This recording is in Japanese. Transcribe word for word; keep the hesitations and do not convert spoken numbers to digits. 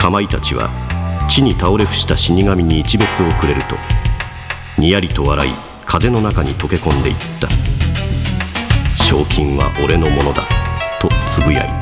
かまいたちは地に倒れ伏した死神に一別をくれると、にやりと笑い風の中に溶け込んでいった。賞金は俺のものだとつぶやいた。